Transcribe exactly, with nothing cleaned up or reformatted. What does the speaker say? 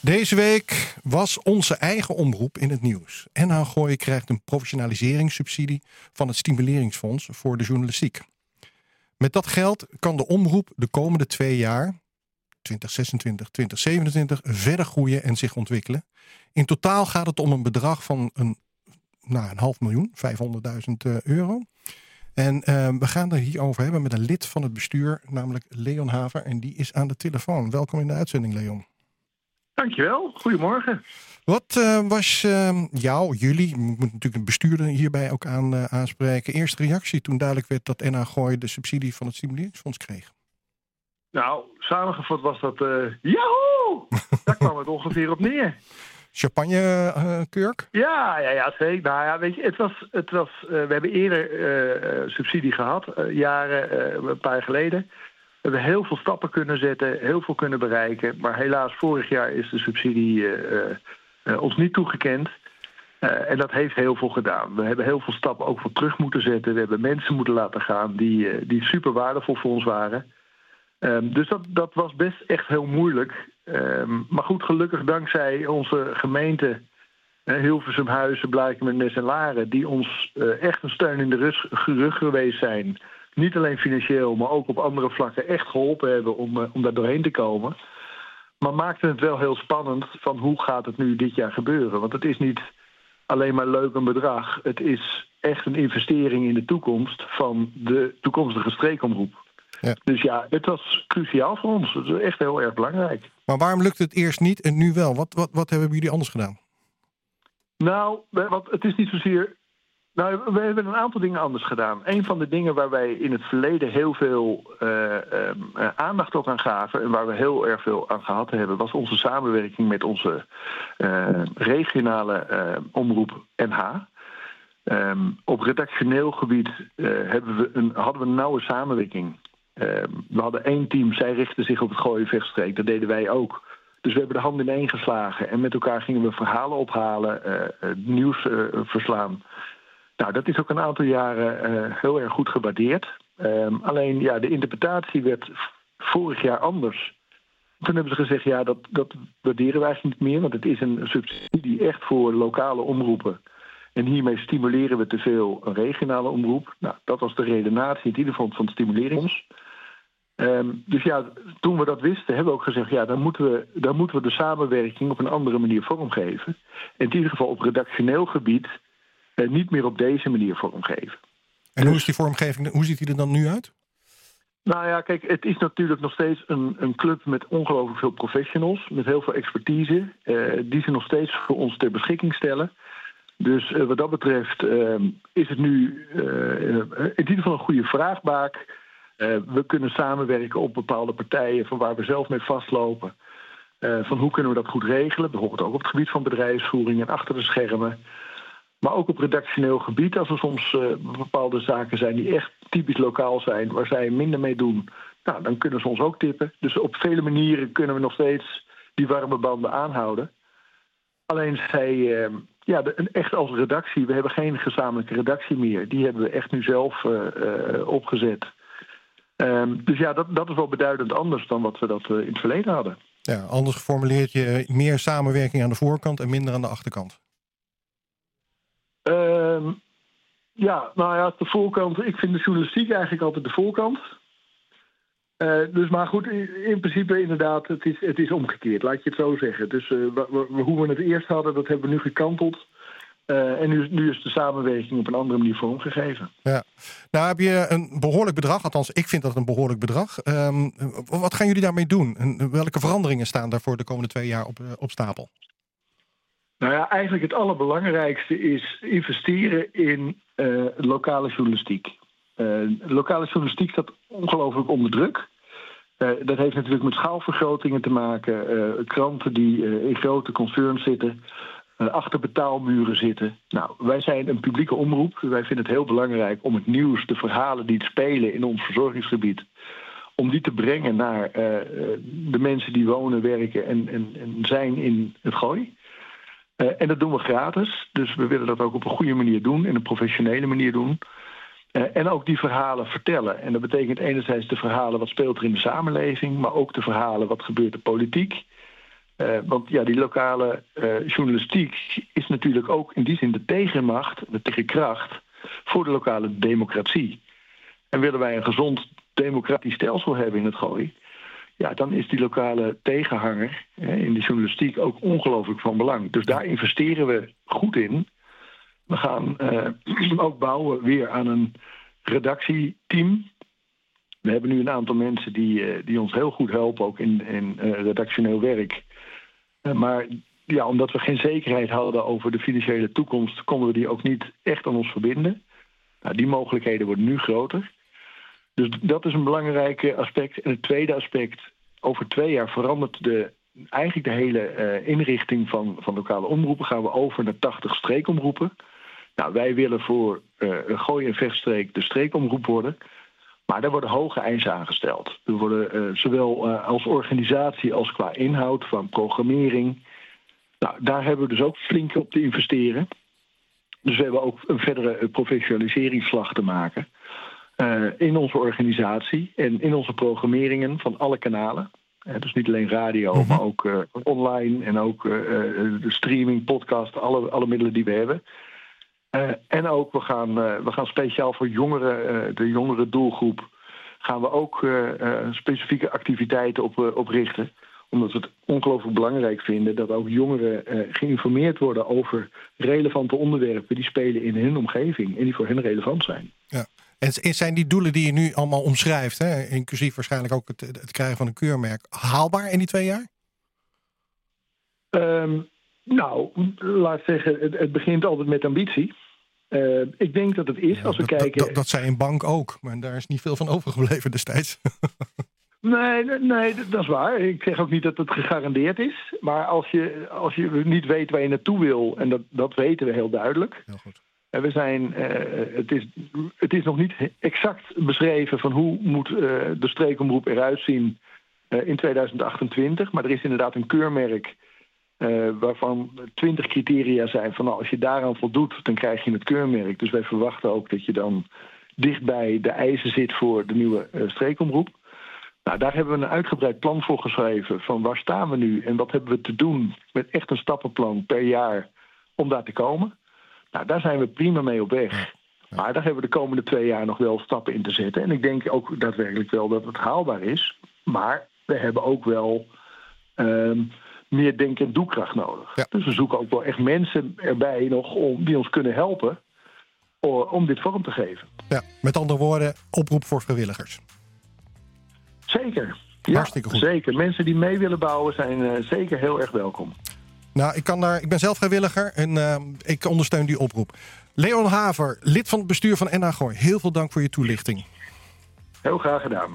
Deze week was onze eigen omroep in het nieuws. N H Gooi krijgt een professionaliseringssubsidie van het Stimuleringsfonds voor de journalistiek. Met dat geld kan de omroep de komende twee jaar, twintig zesentwintig, twintig zevenentwintig, verder groeien en zich ontwikkelen. In totaal gaat het om een bedrag van een, nou, een half miljoen, vijfhonderdduizend euro. En uh, we gaan er hierover hebben met een lid van het bestuur, namelijk Leon Haver. En die is aan de telefoon. Welkom in de uitzending, Leon. Dankjewel, goedemorgen. Wat uh, was uh, jou, jullie, ik moet natuurlijk een bestuurder hierbij ook aan, uh, aanspreken, eerste reactie toen duidelijk werd dat N H Gooi de subsidie van het Stimuleringsfonds kreeg? Nou, samengevat was dat, uh, yahoo! Daar kwam het ongeveer op neer. Champagne uh, kurk? Ja, ja, ja, zeker. Nou ja, weet je, het was, het was, uh, we hebben eerder uh, subsidie gehad, uh, jaren, uh, een paar jaar geleden. We hebben heel veel stappen kunnen zetten, heel veel kunnen bereiken. Maar helaas, vorig jaar is de subsidie uh, uh, ons niet toegekend. Uh, en dat heeft heel veel gedaan. We hebben heel veel stappen ook voor terug moeten zetten. We hebben mensen moeten laten gaan die, uh, die super waardevol voor ons waren. Um, dus dat, dat was best echt heel moeilijk. Um, maar goed, gelukkig dankzij onze gemeente, uh, Hilversum, Huizen, Blaakem, Nes en Laren, die ons uh, echt een steun in de rug, rug geweest zijn. Niet alleen financieel, maar ook op andere vlakken echt geholpen hebben om, uh, om daar doorheen te komen. Maar maakte het wel heel spannend van hoe gaat het nu dit jaar gebeuren. Want het is niet alleen maar leuk een bedrag. Het is echt een investering in de toekomst van de toekomstige streekomroep. Ja. Dus ja, het was cruciaal voor ons. Het is echt heel erg belangrijk. Maar waarom lukt het eerst niet en nu wel? Wat, wat, wat hebben jullie anders gedaan? Nou, wat, het is niet zozeer... Nou, we hebben een aantal dingen anders gedaan. Een van de dingen waar wij in het verleden heel veel uh, uh, aandacht ook aan gaven en waar we heel erg veel aan gehad hebben, was onze samenwerking met onze uh, regionale uh, omroep N H. Um, op redactioneel gebied uh, hebben we een, hadden we een nauwe samenwerking. Uh, we hadden één team, zij richtten zich op het Gooien-Vechtstreek. Dat deden wij ook. Dus we hebben de handen ineen geslagen en met elkaar gingen we verhalen ophalen, uh, uh, nieuws uh, verslaan. Nou, dat is ook een aantal jaren uh, heel erg goed gewaardeerd. Um, alleen, ja, de interpretatie werd vorig jaar anders. Toen hebben ze gezegd, ja, dat, dat waarderen wij eigenlijk niet meer, want het is een subsidie echt voor lokale omroepen. En hiermee stimuleren we te veel een regionale omroep. Nou, dat was de redenatie in ieder geval van het stimuleringsfonds. Um, dus ja, toen we dat wisten, hebben we ook gezegd, ja, dan moeten we, dan moeten we de samenwerking op een andere manier vormgeven. En in ieder geval op redactioneel gebied uh, niet meer op deze manier vormgeven. En hoe is die vormgeving, hoe ziet die er dan nu uit? Nou ja, kijk, het is natuurlijk nog steeds een, een club met ongelooflijk veel professionals, met heel veel expertise, uh, die ze nog steeds voor ons ter beschikking stellen. Dus uh, wat dat betreft uh, is het nu uh, in ieder geval een goede vraagbaak. Uh, we kunnen samenwerken op bepaalde partijen van waar we zelf mee vastlopen. Uh, van hoe kunnen we dat goed regelen? Bijvoorbeeld ook op het gebied van bedrijfsvoering en achter de schermen. Maar ook op redactioneel gebied, als er soms uh, bepaalde zaken zijn die echt typisch lokaal zijn, waar zij minder mee doen, nou, dan kunnen ze ons ook tippen. Dus op vele manieren kunnen we nog steeds die warme banden aanhouden. Alleen zij, uh, ja, de, echt als redactie, we hebben geen gezamenlijke redactie meer. Die hebben we echt nu zelf uh, uh, opgezet. Um, dus ja, dat, dat is wel beduidend anders dan wat we dat uh, in het verleden hadden. Ja, anders geformuleerd je meer samenwerking aan de voorkant en minder aan de achterkant. Um, ja, nou ja, de voorkant. Ik vind de journalistiek eigenlijk altijd de voorkant. Uh, dus maar goed, in, in principe inderdaad, het is, het is omgekeerd, laat je het zo zeggen. Dus uh, we, we, hoe we het eerst hadden, dat hebben we nu gekanteld. Uh, en nu, nu is de samenwerking op een andere manier vormgegeven. Ja. Nou heb je een behoorlijk bedrag, althans ik vind dat een behoorlijk bedrag. Um, wat gaan jullie daarmee doen? En welke veranderingen staan daar voor de komende twee jaar op, op stapel? Nou ja, eigenlijk het allerbelangrijkste is investeren in uh, lokale journalistiek. Uh, lokale journalistiek staat ongelooflijk onder druk. Uh, dat heeft natuurlijk met schaalvergrotingen te maken. Uh, kranten die uh, in grote concerns zitten, uh, achter betaalmuren zitten. Nou, wij zijn een publieke omroep. Wij vinden het heel belangrijk om het nieuws, de verhalen die het spelen in ons verzorgingsgebied, om die te brengen naar uh, de mensen die wonen, werken en, en, en zijn in het Gooi. Uh, en dat doen we gratis. Dus we willen dat ook op een goede manier doen, en een professionele manier doen. Uh, en ook die verhalen vertellen. En dat betekent enerzijds de verhalen wat speelt er in de samenleving, maar ook de verhalen wat gebeurt in de politiek. Uh, want ja, die lokale uh, journalistiek is natuurlijk ook in die zin de tegenmacht, de tegenkracht voor de lokale democratie. En willen wij een gezond democratisch stelsel hebben in het Gooi, ja, dan is die lokale tegenhanger uh, in de journalistiek ook ongelooflijk van belang. Dus daar investeren we goed in. We gaan uh, ook bouwen weer aan een redactieteam. We hebben nu een aantal mensen die, uh, die ons heel goed helpen, ook in, in uh, redactioneel werk. Uh, maar ja, omdat we geen zekerheid hadden over de financiële toekomst, konden we die ook niet echt aan ons verbinden. Nou, die mogelijkheden worden nu groter. Dus dat is een belangrijk aspect. En het tweede aspect, over twee jaar verandert de, eigenlijk de hele uh, inrichting van, van lokale omroepen. Gaan we over naar tachtig streekomroepen. Nou, wij willen voor uh, Gooi en Vechtstreek de streekomroep worden. Maar daar worden hoge eisen aangesteld. Er worden uh, zowel uh, als organisatie als qua inhoud van programmering. Nou, daar hebben we dus ook flink op te investeren. Dus we hebben ook een verdere professionaliseringsslag te maken. Uh, in onze organisatie en in onze programmeringen van alle kanalen. Uh, dus niet alleen radio, mm-hmm. maar ook uh, online en ook uh, de streaming, podcast, alle, alle middelen die we hebben. Uh, en ook, we gaan, uh, we gaan speciaal voor jongeren, uh, de jongere doelgroep, gaan we ook uh, uh, specifieke activiteiten op, uh, oprichten. Omdat we het ongelooflijk belangrijk vinden dat ook jongeren uh, geïnformeerd worden over relevante onderwerpen die spelen in hun omgeving en die voor hen relevant zijn. Ja. En zijn die doelen die je nu allemaal omschrijft, hè, inclusief waarschijnlijk ook het, het krijgen van een keurmerk, haalbaar in die twee jaar? Um, nou, laat ik zeggen, het, het begint altijd met ambitie. Uh, ik denk dat het is, ja, als we dat, kijken... Dat, dat zei een bank ook, maar daar is niet veel van overgebleven destijds. Nee, nee, dat is waar. Ik zeg ook niet dat het gegarandeerd is. Maar als je, als je niet weet waar je naartoe wil, en dat, dat weten we heel duidelijk. Heel goed. En we zijn, uh, het, is, het is nog niet exact beschreven van hoe moet uh, de streekomroep eruit zien uh, in tweeduizend achtentwintig. Maar er is inderdaad een keurmerk uh, waarvan twintig criteria zijn van nou, als je daaraan voldoet, dan krijg je het keurmerk. Dus wij verwachten ook dat je dan dicht bij de eisen zit voor de nieuwe uh, streekomroep. Nou, daar hebben we een uitgebreid plan voor geschreven van waar staan we nu en wat hebben we te doen met echt een stappenplan per jaar om daar te komen. Nou, daar zijn we prima mee op weg. Ja, ja. Maar daar hebben we de komende twee jaar nog wel stappen in te zetten. En ik denk ook daadwerkelijk wel dat het haalbaar is. Maar we hebben ook wel um, meer denk- en doekracht nodig. Ja. Dus we zoeken ook wel echt mensen erbij nog om, die ons kunnen helpen om dit vorm te geven. Ja, met andere woorden, oproep voor vrijwilligers. Zeker. Ja, hartstikke goed. Zeker. Mensen die mee willen bouwen zijn uh, zeker heel erg welkom. Nou, ik, kan daar, ik ben zelf vrijwilliger en uh, ik ondersteun die oproep. Leon Haver, lid van het bestuur van N H Gooi. Heel veel dank voor je toelichting. Heel graag gedaan.